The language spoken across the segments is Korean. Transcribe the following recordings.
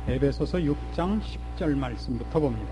에베소서 6장 10절 말씀부터 봅니다.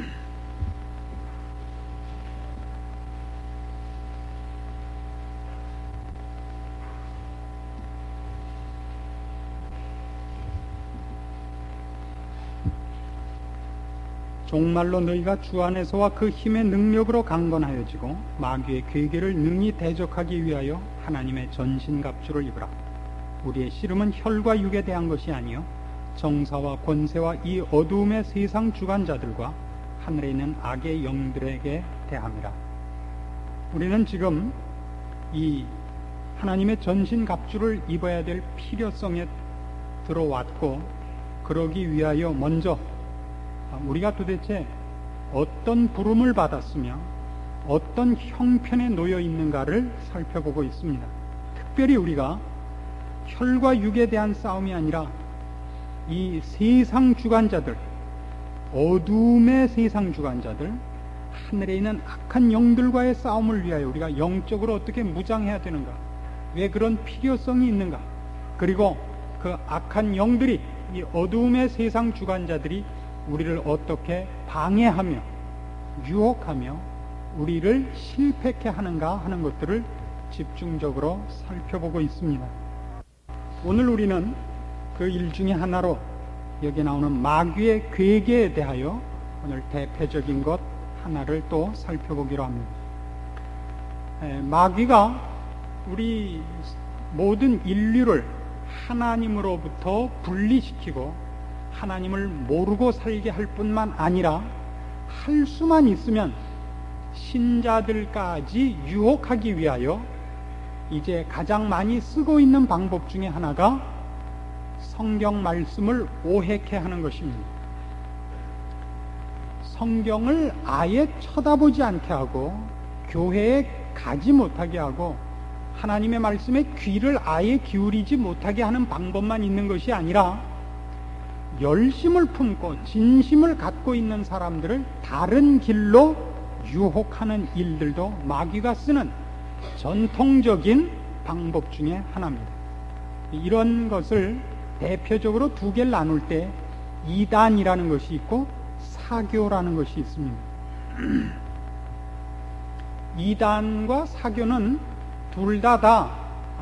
종말로 너희가 주 안에서와 그 힘의 능력으로 강건하여지고 마귀의 괴계를 능히 대적하기 위하여 하나님의 전신갑주를 입으라. 우리의 씨름은 혈과 육에 대한 것이 아니요 정사와 권세와 이 어두움의 세상 주관자들과 하늘에 있는 악의 영들에게 대함이라. 우리는 지금 이 하나님의 전신갑주를 입어야 될 필요성에 들어왔고, 그러기 위하여 먼저 우리가 도대체 어떤 부름을 받았으며 어떤 형편에 놓여 있는가를 살펴보고 있습니다. 특별히 우리가 혈과 육에 대한 싸움이 아니라 이 세상 주관자들, 어둠의 세상 주관자들, 하늘에 있는 악한 영들과의 싸움을 위하여 우리가 영적으로 어떻게 무장해야 되는가, 왜 그런 필요성이 있는가, 그리고 그 악한 영들이, 이 어둠의 세상 주관자들이 우리를 어떻게 방해하며 유혹하며 우리를 실패케 하는가 하는 것들을 집중적으로 살펴보고 있습니다. 오늘 우리는 그 일 중에 하나로 여기 나오는 마귀의 괴계에 대하여 오늘 대표적인 것 하나를 또 살펴보기로 합니다. 마귀가 우리 모든 인류를 하나님으로부터 분리시키고 하나님을 모르고 살게 할 뿐만 아니라 할 수만 있으면 신자들까지 유혹하기 위하여 이제 가장 많이 쓰고 있는 방법 중에 하나가 성경 말씀을 오해케 하는 것입니다. 성경을 아예 쳐다보지 않게 하고 교회에 가지 못하게 하고 하나님의 말씀에 귀를 아예 기울이지 못하게 하는 방법만 있는 것이 아니라 열심을 품고 진심을 갖고 있는 사람들을 다른 길로 유혹하는 일들도 마귀가 쓰는 전통적인 방법 중에 하나입니다. 이런 것을 대표적으로 두 개를 나눌 때 이단이라는 것이 있고 사교라는 것이 있습니다. 이단과 사교는 둘 다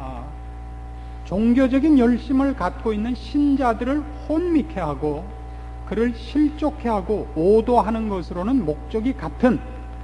종교적인 열심을 갖고 있는 신자들을 혼미케 하고 그를 실족케 하고 오도하는 것으로는 목적이 같은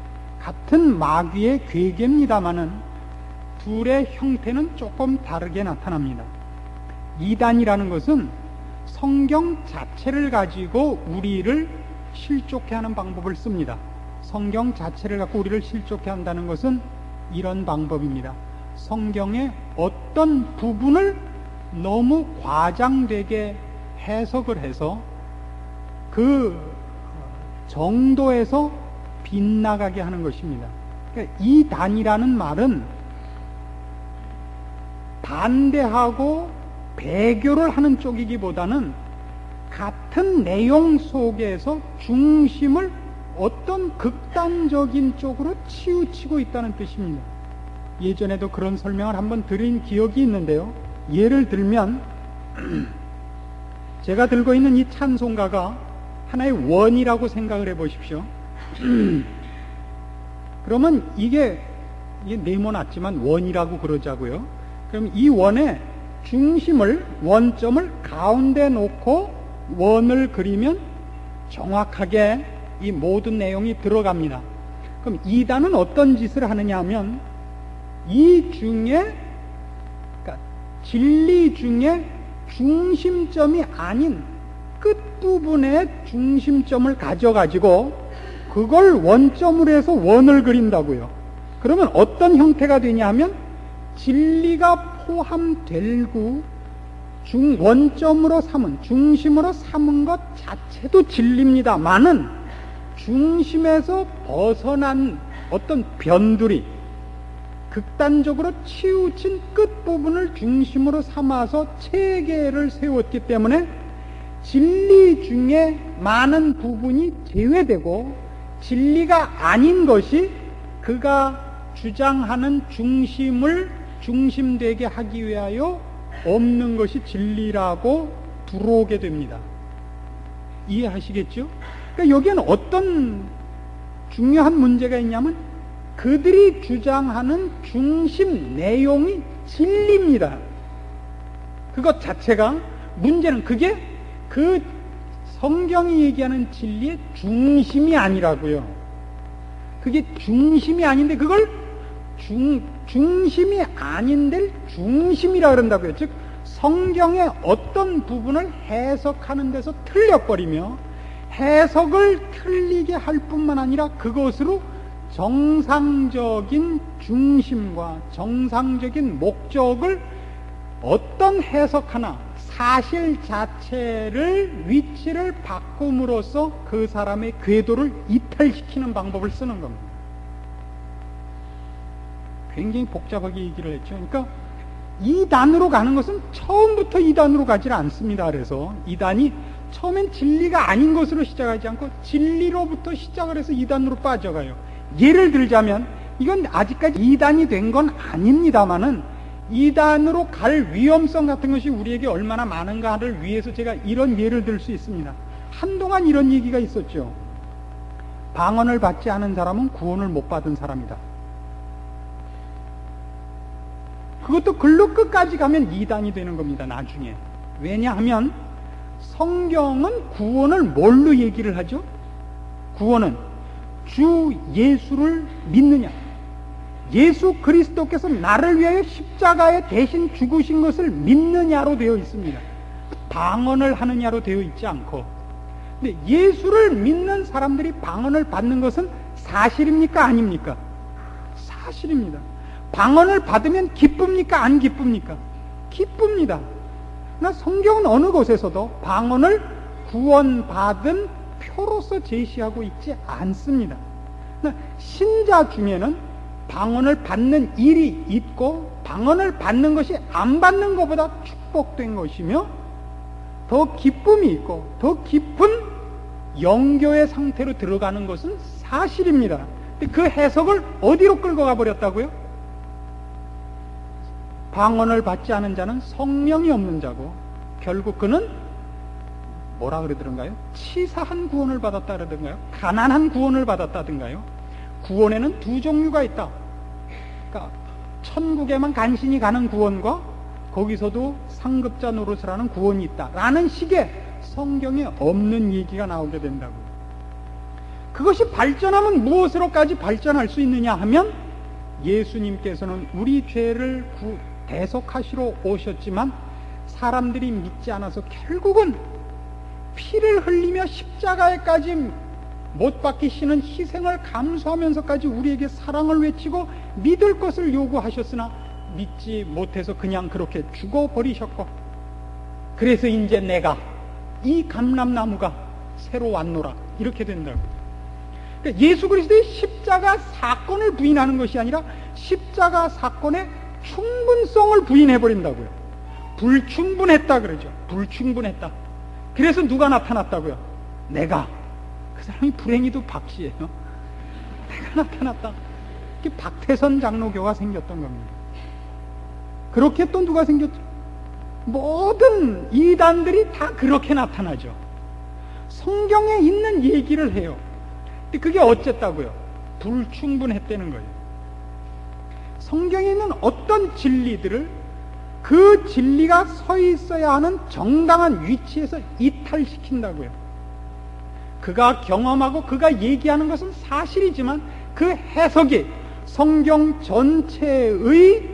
마귀의 괴계입니다마는 둘의 형태는 조금 다르게 나타납니다. 이단이라는 것은 성경 자체를 가지고 우리를 실족케 하는 방법을 씁니다. 성경 자체를 갖고 우리를 실족케 한다는 것은 이런 방법입니다. 성경의 어떤 부분을 너무 과장되게 해석을 해서 그 정도에서 빗나가게 하는 것입니다. 그러니까 이단이라는 말은 반대하고 배교를 하는 쪽이기보다는 같은 내용 속에서 중심을 어떤 극단적인 쪽으로 치우치고 있다는 뜻입니다. 예전에도 그런 설명을 한번 드린 기억이 있는데요. 예를 들면 제가 들고 있는 이 찬송가가 하나의 원이라고 생각을 해보십시오. 그러면 이게 네모났지만 원이라고 그러자고요. 그럼 이 원의 중심을, 원점을 가운데 놓고 원을 그리면 정확하게 이 모든 내용이 들어갑니다. 그럼 이단은 어떤 짓을 하느냐 하면 이 중에, 그러니까 진리 중에 중심점이 아닌 끝부분의 중심점을 가져가지고 그걸 원점으로 해서 원을 그린다고요. 그러면 어떤 형태가 되냐 하면 진리가 포함되고 원점으로 삼은, 중심으로 삼은 것 자체도 진리입니다만은 중심에서 벗어난 어떤 변두리, 극단적으로 치우친 끝부분을 중심으로 삼아서 체계를 세웠기 때문에 진리 중에 많은 부분이 제외되고 진리가 아닌 것이 그가 주장하는 중심을 중심되게 하기 위하여 없는 것이 진리라고 들어오게 됩니다. 이해하시겠죠? 그러니까 여기에는 어떤 중요한 문제가 있냐면 그들이 주장하는 중심 내용이 진리입니다. 그것 자체가 문제는 그게 그 성경이 얘기하는 진리의 중심이 아니라고요. 그게 중심이 아닌데 그걸 중심이 아닌데 중심이라 그런다고요. 즉 성경의 어떤 부분을 해석하는 데서 틀려버리며 해석을 틀리게 할 뿐만 아니라 그것으로 정상적인 중심과 정상적인 목적을 어떤 해석 하나 사실 자체를 위치를 바꿈으로써 그 사람의 궤도를 이탈시키는 방법을 쓰는 겁니다. 굉장히 복잡하게 얘기를 했죠. 그러니까 이단으로 가는 것은 처음부터 이단으로 가지를 않습니다. 그래서 이단이 처음엔 진리가 아닌 것으로 시작하지 않고 진리로부터 시작을 해서 이단으로 빠져가요. 예를 들자면 이건 아직까지 이단이 된 건 아닙니다만은 이단으로 갈 위험성 같은 것이 우리에게 얼마나 많은가를 위해서 제가 이런 예를 들 수 있습니다. 한동안 이런 얘기가 있었죠. 방언을 받지 않은 사람은 구원을 못 받은 사람이다. 그것도 글로 끝까지 가면 이단이 되는 겁니다. 나중에. 왜냐하면 성경은 구원을 뭘로 얘기를 하죠? 구원은 주 예수를 믿느냐, 예수 그리스도께서 나를 위하여 십자가에 대신 죽으신 것을 믿느냐로 되어 있습니다. 방언을 하느냐로 되어 있지 않고. 근데 예수를 믿는 사람들이 방언을 받는 것은 사실입니까? 아닙니까? 사실입니다. 방언을 받으면 기쁩니까? 안 기쁩니까? 기쁩니다. 그러나 성경은 어느 곳에서도 방언을 구원받은 표로서 제시하고 있지 않습니다. 신자 중에는 방언을 받는 일이 있고 방언을 받는 것이 안 받는 것보다 축복된 것이며 더 기쁨이 있고 더 깊은 영교의 상태로 들어가는 것은 사실입니다. 근데 그 해석을 어디로 끌고 가버렸다고요? 방언을 받지 않은 자는 성령이 없는 자고 결국 그는 뭐라 그러더런가요? 치사한 구원을 받았다 그러던가요? 가난한 구원을 받았다든가요? 구원에는 두 종류가 있다. 그러니까 천국에만 간신히 가는 구원과 거기서도 상급자 노릇을 하는 구원이 있다 라는 식의 성경에 없는 얘기가 나오게 된다고. 그것이 발전하면 무엇으로까지 발전할 수 있느냐 하면 예수님께서는 우리 죄를 대속하시러 오셨지만 사람들이 믿지 않아서 결국은 피를 흘리며 십자가에까지 못 박히시는 희생을 감수하면서까지 우리에게 사랑을 외치고 믿을 것을 요구하셨으나 믿지 못해서 그냥 그렇게 죽어버리셨고, 그래서 이제 내가 이 감람나무가 새로 왔노라 이렇게 된다고. 그러니까 예수 그리스도의 십자가 사건을 부인하는 것이 아니라 십자가 사건의 충분성을 부인해버린다고요. 불충분했다 그러죠. 불충분했다. 그래서 누가 나타났다고요? 내가. 그 사람이 불행히도 박씨예요. 내가 나타났다. 이렇게 박태선 장로교가 생겼던 겁니다. 그렇게 또 누가 생겼죠? 모든 이단들이 다 그렇게 나타나죠. 성경에 있는 얘기를 해요. 근데 그게 어쨌다고요? 불충분했다는 거예요. 성경에 있는 어떤 진리들을 그 진리가 서 있어야 하는 정당한 위치에서 이탈시킨다고요. 그가 경험하고 그가 얘기하는 것은 사실이지만 그 해석이 성경 전체의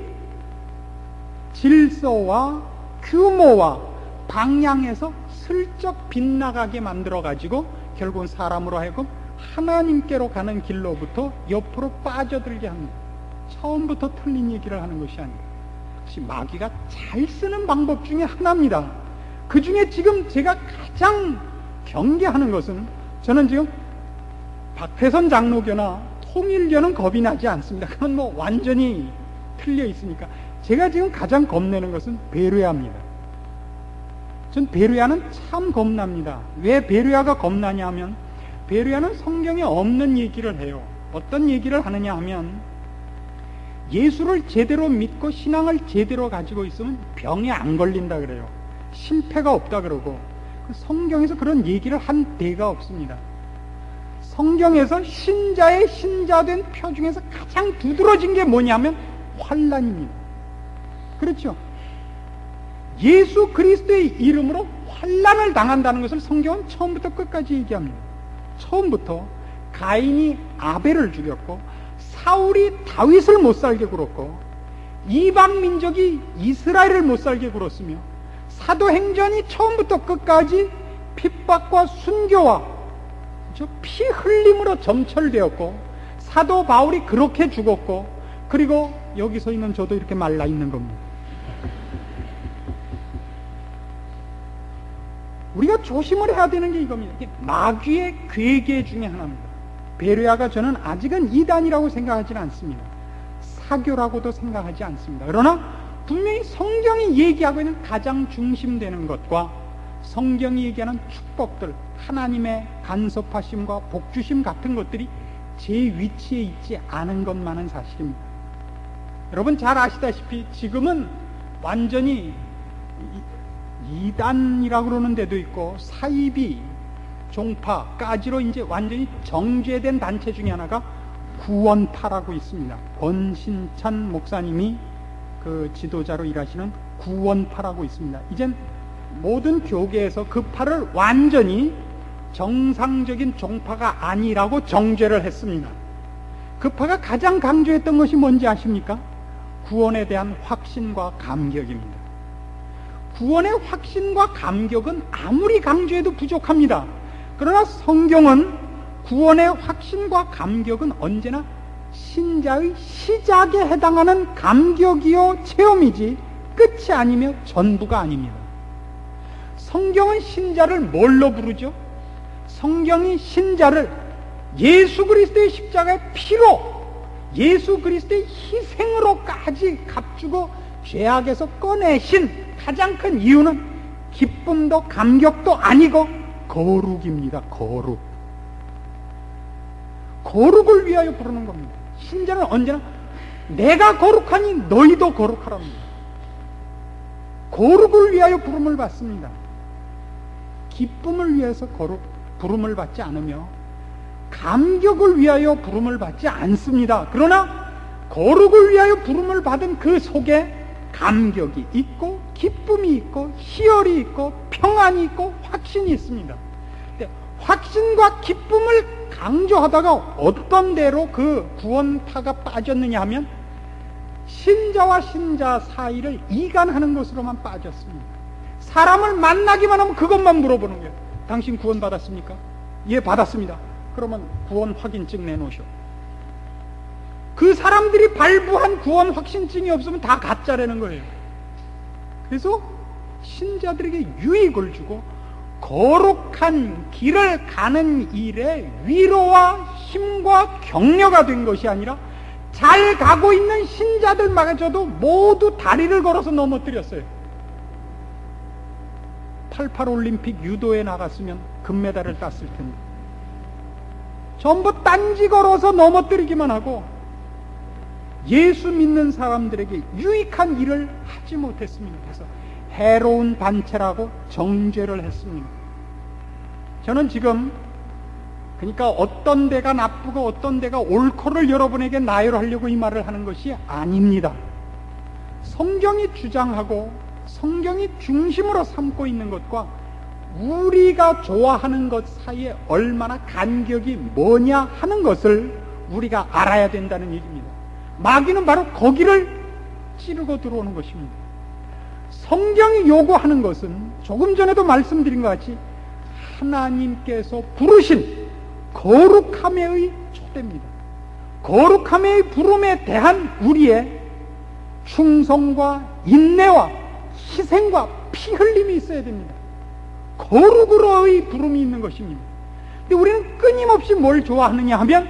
질서와 규모와 방향에서 슬쩍 빗나가게 만들어가지고 결국은 사람으로 하여금 하나님께로 가는 길로부터 옆으로 빠져들게 합니다. 처음부터 틀린 얘기를 하는 것이 아니에요. 그것이 마귀가 잘 쓰는 방법 중에 하나입니다. 그 중에 지금 제가 가장 경계하는 것은, 저는 지금 박태선 장로교나 통일교는 겁이 나지 않습니다. 그건 뭐 완전히 틀려 있으니까. 제가 지금 가장 겁내는 것은 베레아입니다. 전 베레아는 참 겁납니다. 왜 베레아가 겁나냐 하면, 베레아는 성경에 없는 얘기를 해요. 어떤 얘기를 하느냐 하면, 예수를 제대로 믿고 신앙을 제대로 가지고 있으면 병에 안 걸린다 그래요. 실패가 없다 그러고, 성경에서 그런 얘기를 한 데가 없습니다. 성경에서 신자의 신자된 표 중에서 가장 두드러진 게 뭐냐면 환난입니다. 그렇죠? 예수 그리스도의 이름으로 환난을 당한다는 것을 성경은 처음부터 끝까지 얘기합니다. 처음부터 가인이 아벨을 죽였고 사울이 다윗을 못살게 굴었고 이방 민족이 이스라엘을 못살게 굴었으며 사도행전이 처음부터 끝까지 핍박과 순교와 피 흘림으로 점철되었고 사도 바울이 그렇게 죽었고 그리고 여기 서 있는 저도 이렇게 말라 있는 겁니다. 우리가 조심을 해야 되는 게 이겁니다. 마귀의 괴계 중에 하나입니다. 베레아가 저는 아직은 이단이라고 생각하지는 않습니다. 사교라고도 생각하지 않습니다. 그러나 분명히 성경이 얘기하고 있는 가장 중심되는 것과 성경이 얘기하는 축복들, 하나님의 간섭하심과 복주심 같은 것들이 제 위치에 있지 않은 것만은 사실입니다. 여러분 잘 아시다시피 지금은 완전히 이단이라고 그러는 데도 있고 사이비, 종파까지로 이제 완전히 정죄된 단체 중에 하나가 구원파라고 있습니다. 권신찬 목사님이 그 지도자로 일하시는 구원파라고 있습니다. 이젠 모든 교계에서 그 파를 완전히 정상적인 종파가 아니라고 정죄를 했습니다. 그 파가 가장 강조했던 것이 뭔지 아십니까? 구원에 대한 확신과 감격입니다. 구원의 확신과 감격은 아무리 강조해도 부족합니다. 그러나 성경은 구원의 확신과 감격은 언제나 신자의 시작에 해당하는 감격이요 체험이지 끝이 아니며 전부가 아닙니다. 성경은 신자를 뭘로 부르죠? 성경이 신자를 예수 그리스도의 십자가의 피로, 예수 그리스도의 희생으로까지 값주고 죄악에서 꺼내신 가장 큰 이유는 기쁨도 감격도 아니고 거룩입니다. 거룩을 위하여 부르는 겁니다. 신자는 언제나 내가 거룩하니 너희도 거룩하랍니다. 거룩을 위하여 부름을 받습니다. 기쁨을 위해서 부름을 받지 않으며 감격을 위하여 부름을 받지 않습니다. 그러나 거룩을 위하여 부름을 받은 그 속에 감격이 있고 기쁨이 있고 희열이 있고 평안이 있고 확신이 있습니다. 확신과 기쁨을 강조하다가 어떤 데로 그 구원파가 빠졌느냐 하면 신자와 신자 사이를 이간하는 것으로만 빠졌습니다. 사람을 만나기만 하면 그것만 물어보는 거예요. 당신 구원 받았습니까? 예, 받았습니다. 그러면 구원 확인증 내놓으셔. 그 사람들이 발부한 구원 확신증이 없으면 다 가짜라는 거예요. 그래서 신자들에게 유익을 주고 거룩한 길을 가는 일에 위로와 힘과 격려가 된 것이 아니라 잘 가고 있는 신자들마저도 모두 다리를 걸어서 넘어뜨렸어요. 88 올림픽 유도에 나갔으면 금메달을 땄을 텐데 전부 딴지 걸어서 넘어뜨리기만 하고 예수 믿는 사람들에게 유익한 일을 하지 못했습니다. 그래서 해로운 단체라고 정죄를 했습니다. 저는 지금 그러니까 어떤 데가 나쁘고 어떤 데가 옳고를 여러분에게 나열하려고 이 말을 하는 것이 아닙니다. 성경이 주장하고 성경이 중심으로 삼고 있는 것과 우리가 좋아하는 것 사이에 얼마나 간격이 뭐냐 하는 것을 우리가 알아야 된다는 얘기입니다. 마귀는 바로 거기를 찌르고 들어오는 것입니다. 성경이 요구하는 것은 조금 전에도 말씀드린 것 같이 하나님께서 부르신 거룩함의 초대입니다. 거룩함의 부름에 대한 우리의 충성과 인내와 희생과 피 흘림이 있어야 됩니다. 거룩으로의 부름이 있는 것입니다. 근데 우리는 끊임없이 뭘 좋아하느냐 하면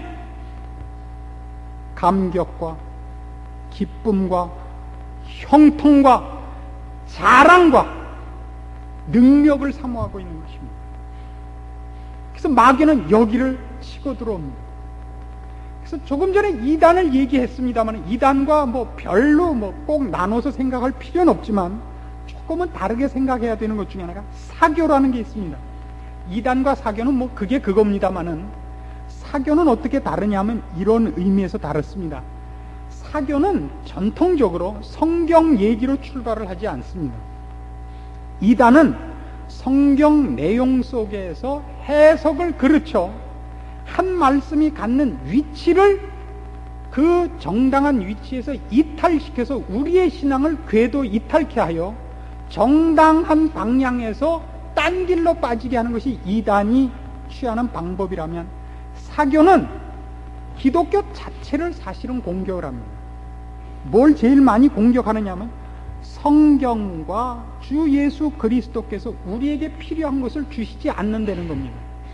감격과 기쁨과 형통과 자랑과 능력을 사모하고 있는 것입니다. 그래서 마귀는 여기를 치고 들어옵니다. 그래서 조금 전에 이단을 얘기했습니다만 이단과 별로 꼭 나눠서 생각할 필요는 없지만 조금은 다르게 생각해야 되는 것 중에 하나가 사교라는 게 있습니다. 이단과 사교는 뭐 그게 그겁니다만은, 사교는 어떻게 다르냐면 이런 의미에서 다릅니다. 사교는 전통적으로 성경 얘기로 출발을 하지 않습니다. 이단은 성경 내용 속에서 해석을 그르쳐 한 말씀이 갖는 위치를 그 정당한 위치에서 이탈시켜서 우리의 신앙을 궤도 이탈케 하여 정당한 방향에서 딴 길로 빠지게 하는 것이 이단이 취하는 방법이라면, 사교는 기독교 자체를 사실은 공격을 합니다. 뭘 제일 많이 공격하느냐 하면 성경과 주 예수 그리스도께서 우리에게 필요한 것을 주시지 않는다는 겁니다.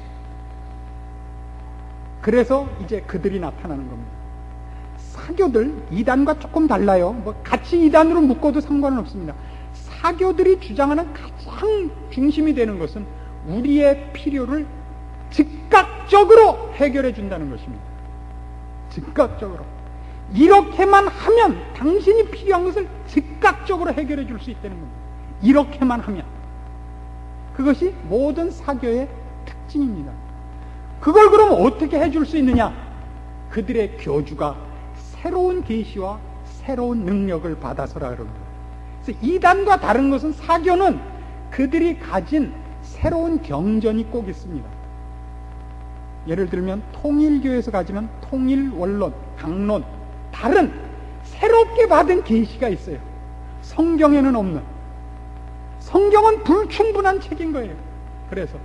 그래서 이제 그들이 나타나는 겁니다. 사교들, 이단과 조금 달라요. 뭐 같이 이단으로 묶어도 상관은 없습니다. 사교들이 주장하는 가장 중심이 되는 것은 우리의 필요를 즉각적으로 해결해 준다는 것입니다. 즉각적으로. 이렇게만 하면, 당신이 필요한 것을 즉각적으로 해결해 줄 수 있다는 겁니다. 이렇게만 하면. 그것이 모든 사교의 특징입니다. 그걸 그럼 어떻게 해줄 수 있느냐? 그들의 교주가 새로운 계시와 새로운 능력을 받아서라 그럽니다. 그래서 이단과 다른 것은, 사교는 그들이 가진 새로운 경전이 꼭 있습니다. 예를 들면 통일교에서 가지는 통일원론, 강론, 다른 새롭게 받은 계시가 있어요. 성경에는 없는. 성경은 불충분한 책인 거예요. 그래서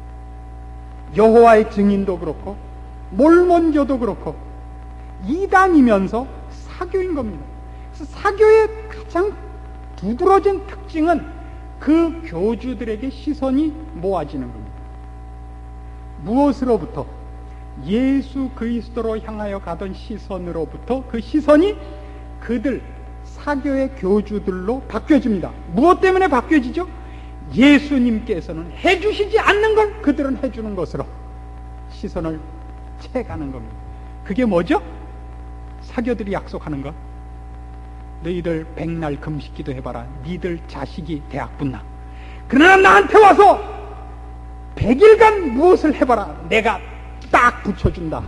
여호와의 증인도 그렇고 몰몬교도 그렇고 이단이면서 사교인 겁니다. 그래서 사교의 가장 두드러진 특징은 그 교주들에게 시선이 모아지는 겁니다. 무엇으로부터? 예수 그리스도로 향하여 가던 시선으로부터 그 시선이 그들 사교의 교주들로 바뀌어집니다. 무엇 때문에 바뀌어지죠? 예수님께서는 해주시지 않는 걸 그들은 해주는 것으로 시선을 채가는 겁니다. 그게 뭐죠? 사교들이 약속하는 것. 너희들 100날 금식기도 해봐라. 니들 자식이 대학 붙나. 그러나 나한테 와서 100일간 무엇을 해봐라. 내가 딱 붙여준다.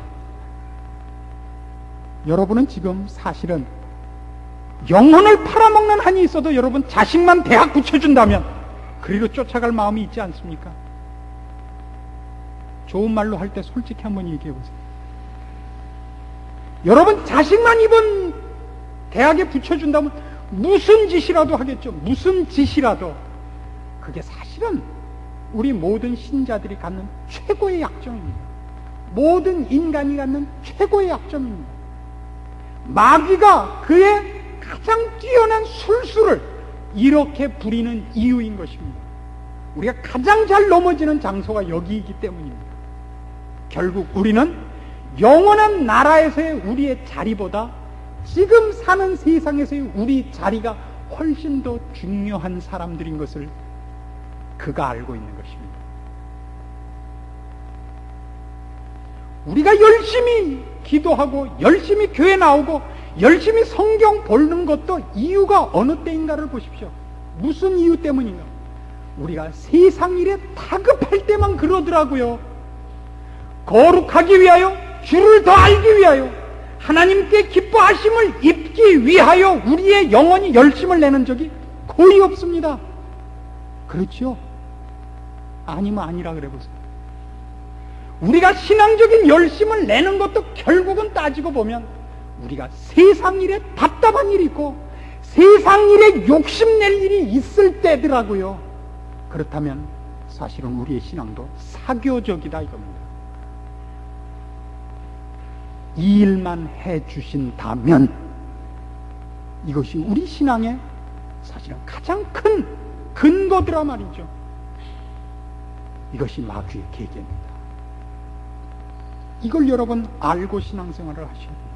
여러분은 지금 사실은 영혼을 팔아먹는 한이 있어도 여러분 자식만 대학 붙여준다면 그리로 쫓아갈 마음이 있지 않습니까? 좋은 말로 할 때 솔직히 한번 얘기해 보세요. 여러분 자식만 이번 대학에 붙여준다면 무슨 짓이라도 하겠죠. 무슨 짓이라도. 그게 사실은 우리 모든 신자들이 갖는 최고의 약점입니다. 모든 인간이 갖는 최고의 약점입니다. 마귀가 그의 가장 뛰어난 술수를 이렇게 부리는 이유인 것입니다. 우리가 가장 잘 넘어지는 장소가 여기이기 때문입니다. 결국 우리는 영원한 나라에서의 우리의 자리보다 지금 사는 세상에서의 우리 자리가 훨씬 더 중요한 사람들인 것을 그가 알고 있는 것입니다. 우리가 열심히 기도하고 열심히 교회 나오고 열심히 성경 보는 것도 이유가 어느 때인가를 보십시오. 무슨 이유 때문인가? 우리가 세상 일에 다급할 때만 그러더라고요. 거룩하기 위하여, 주를 더 알기 위하여, 하나님께 기뻐하심을 입기 위하여 우리의 영혼이 열심을 내는 적이 거의 없습니다. 그렇죠? 아니면 아니라 그래 보세요. 우리가 신앙적인 열심을 내는 것도 결국은 따지고 보면 우리가 세상 일에 답답한 일이 있고 세상 일에 욕심낼 일이 있을 때더라고요. 그렇다면 사실은 우리의 신앙도 사교적이다 이겁니다. 이 일만 해주신다면 이것이 우리 신앙의 사실은 가장 큰 근거더라 말이죠. 이것이 마귀의 계계입니다. 이걸 여러분 알고 신앙생활을 하셔야 됩니다.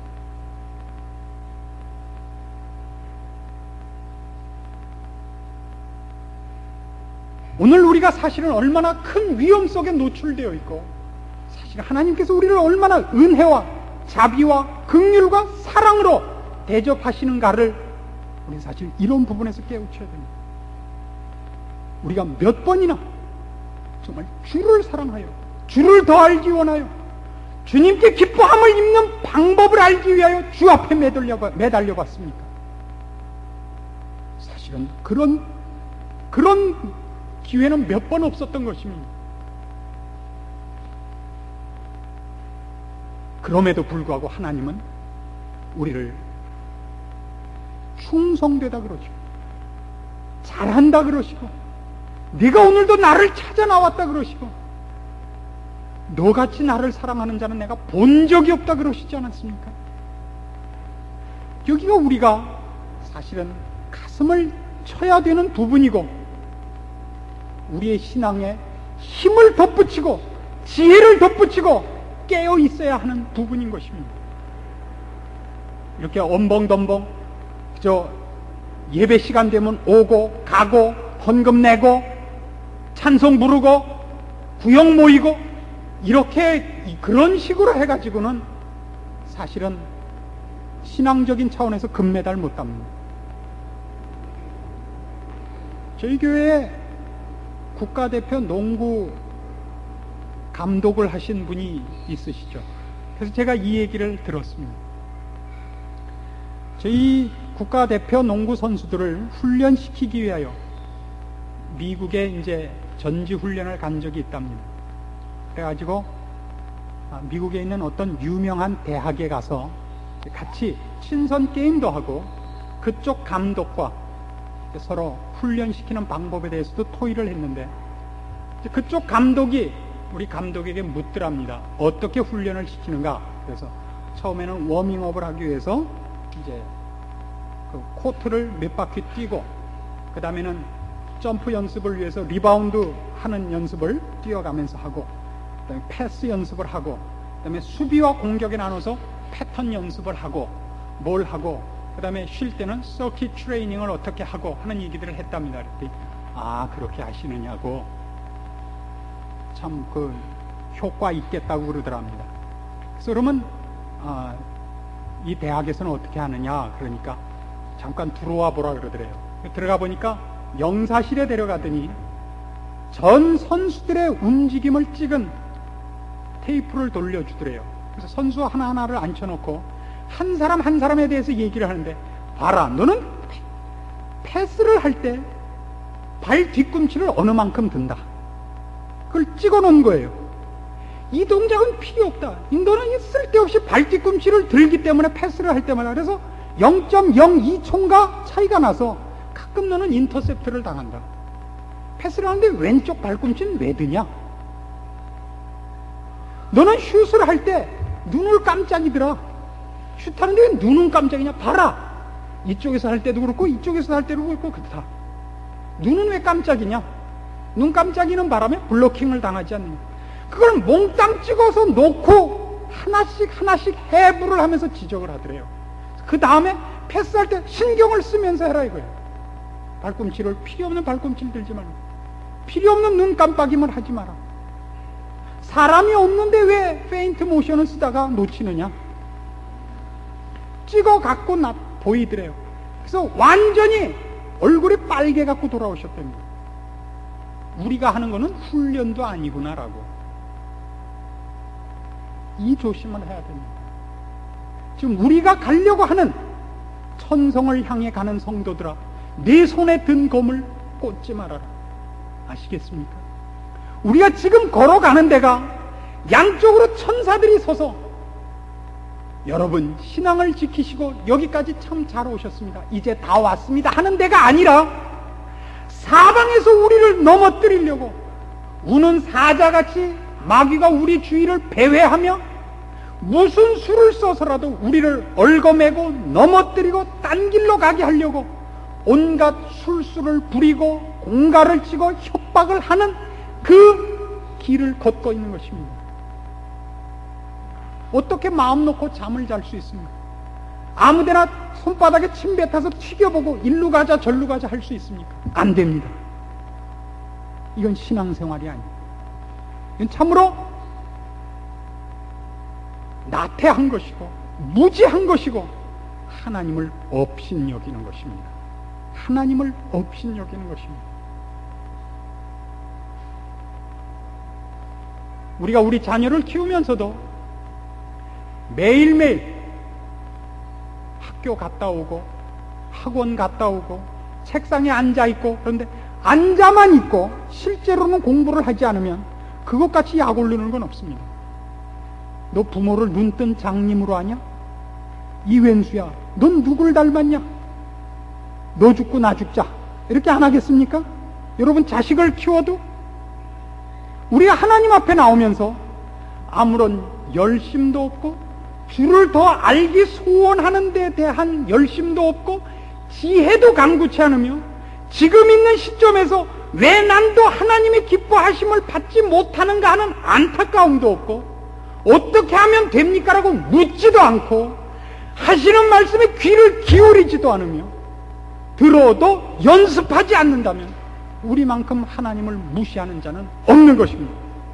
오늘 우리가 사실은 얼마나 큰 위험 속에 노출되어 있고 사실 하나님께서 우리를 얼마나 은혜와 자비와 긍휼과 사랑으로 대접하시는가를 우리 사실 이런 부분에서 깨우쳐야 됩니다. 우리가 몇 번이나 정말 주를 사랑하여 주를 더 알기 원하여 주님께 기뻐함을 입는 방법을 알기 위하여 주 앞에 매달려 봤습니까? 사실은 그런 기회는 몇 번 없었던 것입니다. 그럼에도 불구하고 하나님은 우리를 충성되다 그러시고 잘한다 그러시고 네가 오늘도 나를 찾아 나왔다 그러시고 너같이 나를 사랑하는 자는 내가 본 적이 없다 그러시지 않았습니까? 여기가 우리가 사실은 가슴을 쳐야 되는 부분이고 우리의 신앙에 힘을 덧붙이고 지혜를 덧붙이고 깨어 있어야 하는 부분인 것입니다. 이렇게 엄벙덤벙 예배 시간 되면 오고 가고 헌금 내고 찬송 부르고 구역 모이고 이렇게 그런 식으로 해가지고는 사실은 신앙적인 차원에서 금메달 못 땁니다. 저희 교회에 국가대표 농구 감독을 하신 분이 있으시죠. 그래서 제가 이 얘기를 들었습니다. 저희 국가대표 농구 선수들을 훈련시키기 위하여 미국에 이제 전지훈련을 간 적이 있답니다. 그래가지고 미국에 있는 어떤 유명한 대학에 가서 같이 친선 게임도 하고 그쪽 감독과 서로 훈련시키는 방법에 대해서도 토의를 했는데 그쪽 감독이 우리 감독에게 묻더랍니다. 어떻게 훈련을 시키는가? 그래서 처음에는 워밍업을 하기 위해서 이제 그 코트를 몇 바퀴 뛰고 그 다음에는 점프 연습을 위해서 리바운드 하는 연습을 뛰어가면서 하고 그 다음에 패스 연습을 하고 그 다음에 수비와 공격에 나눠서 패턴 연습을 하고 뭘 하고 그 다음에 쉴 때는 서킷 트레이닝을 어떻게 하고 하는 얘기들을 했답니다. 그랬더니 그렇게 하시느냐고 참 그 효과 있겠다고 그러더랍니다. 그래서 그러면 이 대학에서는 어떻게 하느냐 그러니까 잠깐 들어와 보라 그러더래요. 들어가 보니까 영사실에 데려가더니 전 선수들의 움직임을 찍은 테이프를 돌려주더래요. 그래서 선수 하나하나를 앉혀놓고 한 사람 한 사람에 대해서 얘기를 하는데 봐라 너는 패스를 할 때 발 뒤꿈치를 어느 만큼 든다. 그걸 찍어 놓은 거예요. 이 동작은 필요 없다. 너는 쓸데없이 발 뒤꿈치를 들기 때문에 패스를 할 때마다 그래서 0.02초인가 차이가 나서 가끔 너는 인터셉트를 당한다. 패스를 하는데 왼쪽 발꿈치는 왜 드냐? 너는 슛을 할 때 눈을 깜짝이더라. 슛하는데 왜 눈은 깜짝이냐? 봐라. 이쪽에서 할 때도 그렇고 이쪽에서 할 때도 그렇고 그렇다. 눈은 왜 깜짝이냐? 눈 깜짝이는 바람에 블로킹을 당하지 않느냐. 그걸 몽땅 찍어서 놓고 하나씩 해부를 하면서 지적을 하더래요. 그 다음에 패스할 때 신경을 쓰면서 해라 이거예요. 발꿈치를 필요 없는 발꿈치를 들지 말고 필요 없는 눈 깜빡임을 하지 마라. 사람이 없는데 왜 페인트 모션을 쓰다가 놓치느냐? 찍어 갖고 보이더래요. 그래서 완전히 얼굴이 빨개 갖고 돌아오셨답니다. 우리가 하는 거는 훈련도 아니구나라고. 이 조심을 해야 됩니다. 지금 우리가 가려고 하는 천성을 향해 가는 성도들아, 네 손에 든 검을 꽂지 말아라. 아시겠습니까? 우리가 지금 걸어가는 데가 양쪽으로 천사들이 서서 여러분 신앙을 지키시고 여기까지 참 잘 오셨습니다. 이제 다 왔습니다 하는 데가 아니라 사방에서 우리를 넘어뜨리려고 우는 사자같이 마귀가 우리 주위를 배회하며 무슨 수를 써서라도 우리를 얽어매고 넘어뜨리고 딴 길로 가게 하려고 온갖 술수를 부리고 공갈을 치고 협박을 하는 그 길을 걷고 있는 것입니다. 어떻게 마음 놓고 잠을 잘 수 있습니까? 아무데나 손바닥에 침 뱉어서 튀겨보고 일로 가자 절로 가자 할 수 있습니까? 안 됩니다. 이건 신앙생활이 아닙니다. 이건 참으로 나태한 것이고 무지한 것이고 하나님을 업신여기는 것입니다. 하나님을 업신여기는 것입니다. 우리가 우리 자녀를 키우면서도 매일매일 학교 갔다 오고 학원 갔다 오고 책상에 앉아 있고, 그런데 앉아만 있고 실제로는 공부를 하지 않으면 그것같이 약 올리는 건 없습니다. 너 부모를 눈뜬 장님으로 하냐? 이웬수야, 넌 누굴 닮았냐? 너 죽고 나 죽자, 이렇게 안 하겠습니까? 여러분, 자식을 키워도 우리가 하나님 앞에 나오면서 아무런 열심도 없고 주를 더 알기 소원하는 데 대한 열심도 없고 지혜도 간구치 않으며 지금 있는 시점에서 왜 난도 하나님의 기뻐하심을 받지 못하는가 하는 안타까움도 없고 어떻게 하면 됩니까? 라고 묻지도 않고 하시는 말씀에 귀를 기울이지도 않으며 들어도 연습하지 않는다면 우리만큼 하나님을 무시하는 자는 없는 것입니다.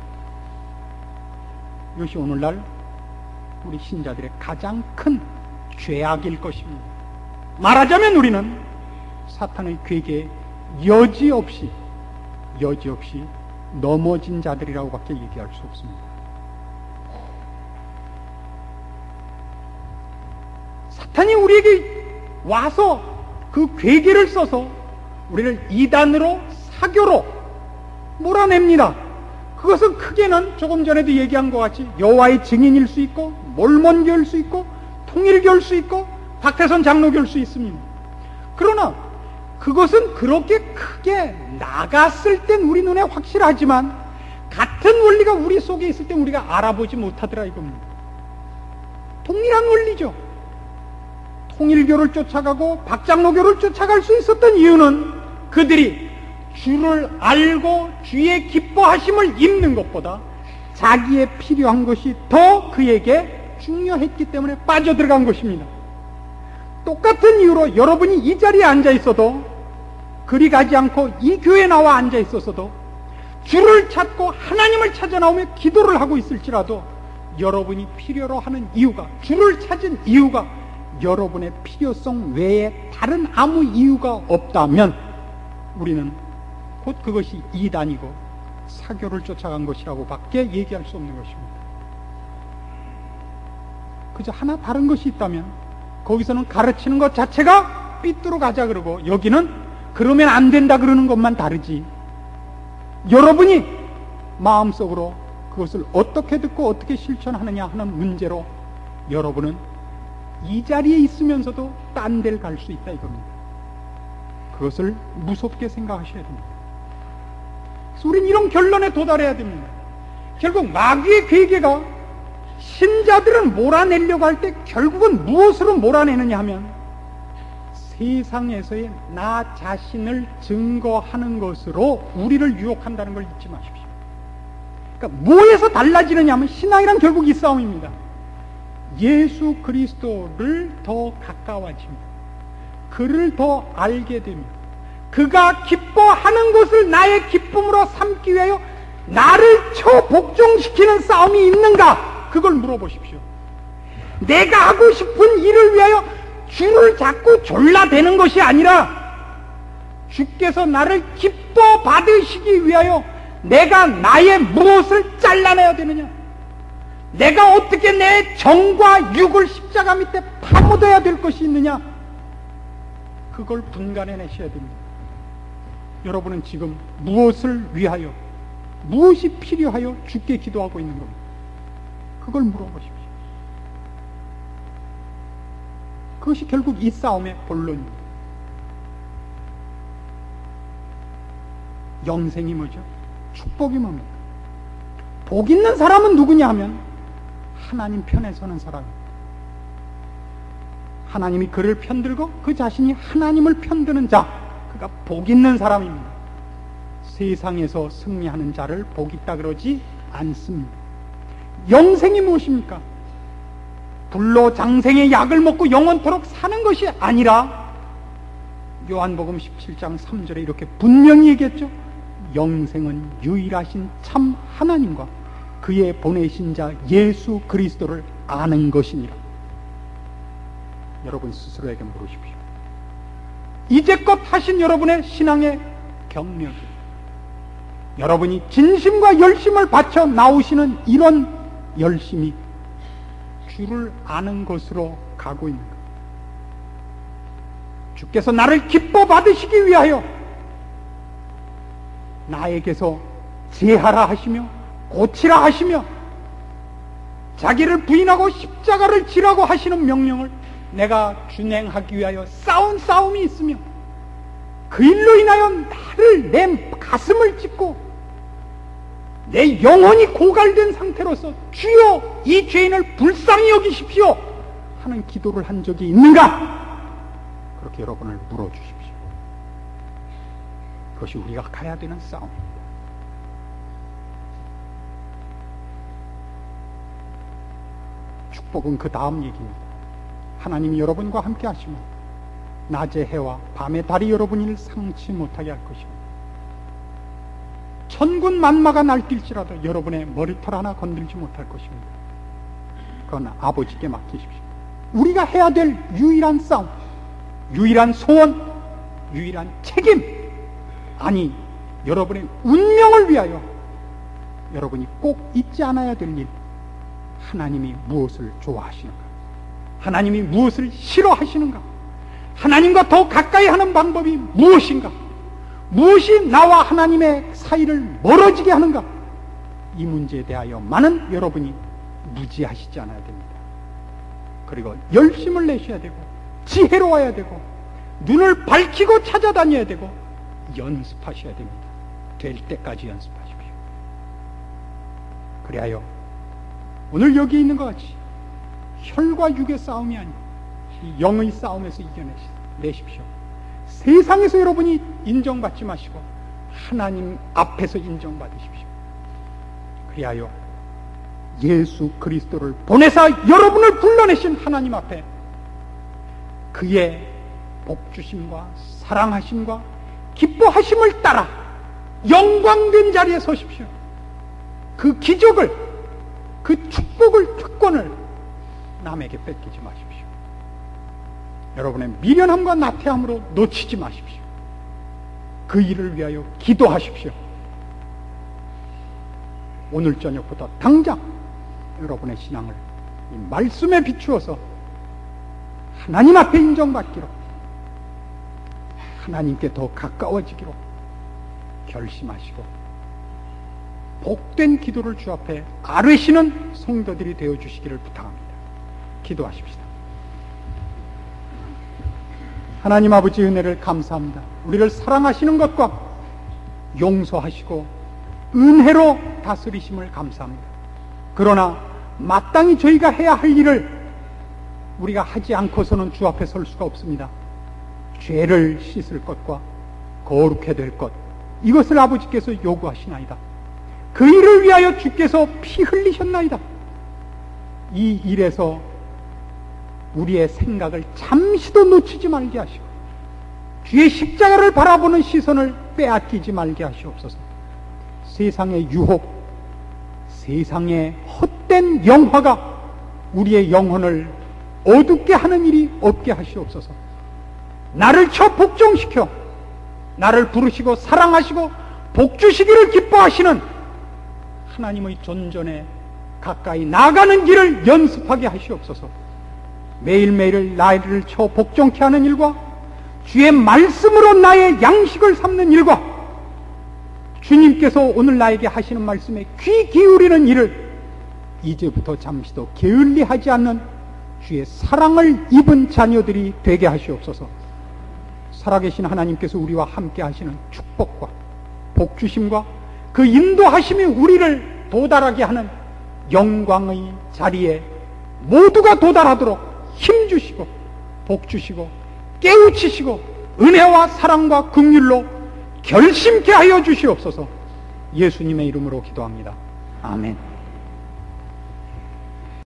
이것이 오늘날 우리 신자들의 가장 큰 죄악일 것입니다. 말하자면 우리는 사탄의 괴계에 여지없이 넘어진 자들이라고 밖에 얘기할 수 없습니다. 사탄이 우리에게 와서 그 괴계를 써서 우리를 이단으로 사교로 몰아냅니다. 그것은 크게는 조금 전에도 얘기한 것 같이 여호와의 증인일 수 있고 몰몬교일 수 있고 통일교일 수 있고 박태선 장로교일 수 있습니다. 그러나 그것은 그렇게 크게 나갔을 땐 우리 눈에 확실하지만 같은 원리가 우리 속에 있을 땐 우리가 알아보지 못하더라 이겁니다. 동일한 원리죠. 통일교를 쫓아가고 박장로교를 쫓아갈 수 있었던 이유는 그들이 주를 알고 주의 기뻐하심을 입는 것보다 자기의 필요한 것이 더 그에게 중요했기 때문에 빠져들어간 것입니다. 똑같은 이유로 여러분이 이 자리에 앉아 있어도 그리 가지 않고 이 교회에 나와 앉아 있었어도 주를 찾고 하나님을 찾아 나오며 기도를 하고 있을지라도 여러분이 필요로 하는 이유가, 주를 찾은 이유가 여러분의 필요성 외에 다른 아무 이유가 없다면 우리는 곧 그것이 이단이고 사교를 쫓아간 것이라고 밖에 얘기할 수 없는 것입니다. 그저 하나 다른 것이 있다면 거기서는 가르치는 것 자체가 삐뚤어 가자 그러고 여기는 그러면 안 된다 그러는 것만 다르지, 여러분이 마음속으로 그것을 어떻게 듣고 어떻게 실천하느냐 하는 문제로 여러분은 이 자리에 있으면서도 딴 데를 갈 수 있다 이겁니다. 그것을 무섭게 생각하셔야 됩니다. 그래서 우리는 이런 결론에 도달해야 됩니다. 결국 마귀의 괴계가 신자들은 몰아내려고 할 때 결국은 무엇으로 몰아내느냐 하면 세상에서의 나 자신을 증거하는 것으로 우리를 유혹한다는 걸 잊지 마십시오. 그러니까 뭐에서 달라지느냐 하면 신앙이란 결국 이 싸움입니다. 예수 그리스도를 더 가까워집니다. 그를 더 알게 됩니다. 그가 기뻐하는 것을 나의 기쁨으로 삼기 위하여 나를 처복종시키는 싸움이 있는가? 그걸 물어보십시오. 내가 하고 싶은 일을 위하여 주를 자꾸 졸라대는 것이 아니라 주께서 나를 기뻐 받으시기 위하여 내가 나의 무엇을 잘라내야 되느냐? 내가 어떻게 내 정과 육을 십자가 밑에 파묻어야 될 것이 있느냐? 그걸 분간해내셔야 됩니다. 여러분은 지금 무엇을 위하여, 무엇이 필요하여 주께 기도하고 있는 겁니다. 그걸 물어보십시오. 그것이 결국 이 싸움의 본론입니다. 영생이 뭐죠? 축복이 뭡니까? 복 있는 사람은 누구냐 하면 하나님 편에 서는 사람입니다. 하나님이 그를 편들고 그 자신이 하나님을 편드는 자, 그가 복 있는 사람입니다. 세상에서 승리하는 자를 복 있다 그러지 않습니다. 영생이 무엇입니까? 불로 장생의 약을 먹고 영원토록 사는 것이 아니라 요한복음 17장 3절에 이렇게 분명히 얘기했죠. 영생은 유일하신 참 하나님과 그의 보내신 자 예수 그리스도를 아는 것이니라. 여러분 스스로에게 물으십시오. 이제껏 하신 여러분의 신앙의 경력이 여러분이 진심과 열심을 바쳐 나오시는 이런 열심이 주를 아는 것으로 가고 있는 것. 주께서 나를 기뻐 받으시기 위하여 나에게서 제하라 하시며 고치라 하시며 자기를 부인하고 십자가를 지라고 하시는 명령을 내가 준행하기 위하여 싸운 싸움이 있으며 그 일로 인하여 나를 내 가슴을 찢고 내 영혼이 고갈된 상태로서 주여 이 죄인을 불쌍히 여기십시오 하는 기도를 한 적이 있는가? 그렇게 여러분을 물어주십시오. 그것이 우리가 가야 되는 싸움입니다. 축복은 그 다음 얘기입니다. 하나님이 여러분과 함께 하시며 낮의 해와 밤의 달이 여러분을 상치 못하게 할 것입니다. 천군 만마가 날뛸지라도 여러분의 머리털 하나 건들지 못할 것입니다. 그건 아버지께 맡기십시오. 우리가 해야 될 유일한 싸움, 유일한 소원, 유일한 책임, 아니 여러분의 운명을 위하여 여러분이 꼭 잊지 않아야 될 일, 하나님이 무엇을 좋아하시는가, 하나님이 무엇을 싫어하시는가, 하나님과 더 가까이 하는 방법이 무엇인가, 무엇이 나와 하나님의 사이를 멀어지게 하는가, 이 문제에 대하여만은 여러분이 무지하시지 않아야 됩니다. 그리고 열심을 내셔야 되고 지혜로워야 되고 눈을 밝히고 찾아다녀야 되고 연습하셔야 됩니다. 될 때까지 연습하십시오. 그리하여 오늘 여기 있는 것 같이 혈과 육의 싸움이 아니고 영의 싸움에서 이겨내십시오. 세상에서 여러분이 인정받지 마시고 하나님 앞에서 인정받으십시오. 그리하여 예수 그리스도를 보내사 여러분을 불러내신 하나님 앞에 그의 복주심과 사랑하심과 기뻐하심을 따라 영광된 자리에 서십시오. 그 기적을, 그 축복을, 특권을 남에게 뺏기지 마십시오. 여러분의 미련함과 나태함으로 놓치지 마십시오. 그 일을 위하여 기도하십시오. 오늘 저녁부터 당장 여러분의 신앙을 이 말씀에 비추어서 하나님 앞에 인정받기로, 하나님께 더 가까워지기로 결심하시고 복된 기도를 주 앞에 아뢰시는 성도들이 되어주시기를 부탁합니다. 기도하십시다. 하나님 아버지 은혜를 감사합니다. 우리를 사랑하시는 것과 용서하시고 은혜로 다스리심을 감사합니다. 그러나 마땅히 저희가 해야 할 일을 우리가 하지 않고서는 주 앞에 설 수가 없습니다. 죄를 씻을 것과 거룩해 될 것, 이것을 아버지께서 요구하시나이다. 그 일을 위하여 주께서 피 흘리셨나이다. 이 일에서 우리의 생각을 잠시도 놓치지 말게 하시고 주의 십자가를 바라보는 시선을 빼앗기지 말게 하시옵소서. 세상의 유혹, 세상의 헛된 영화가 우리의 영혼을 어둡게 하는 일이 없게 하시옵소서. 나를 쳐 복종시켜 나를 부르시고 사랑하시고 복주시기를 기뻐하시는 하나님의 존전에 가까이 나가는 길을 연습하게 하시옵소서. 매일매일 나를 쳐 복종케 하는 일과 주의 말씀으로 나의 양식을 삼는 일과 주님께서 오늘 나에게 하시는 말씀에 귀 기울이는 일을 이제부터 잠시도 게을리하지 않는 주의 사랑을 입은 자녀들이 되게 하시옵소서. 살아계신 하나님께서 우리와 함께 하시는 축복과 복주심과 그 인도하심이 우리를 도달하게 하는 영광의 자리에 모두가 도달하도록 힘주시고 복주시고 깨우치시고 은혜와 사랑과 긍휼로 결심케 하여 주시옵소서. 예수님의 이름으로 기도합니다. 아멘.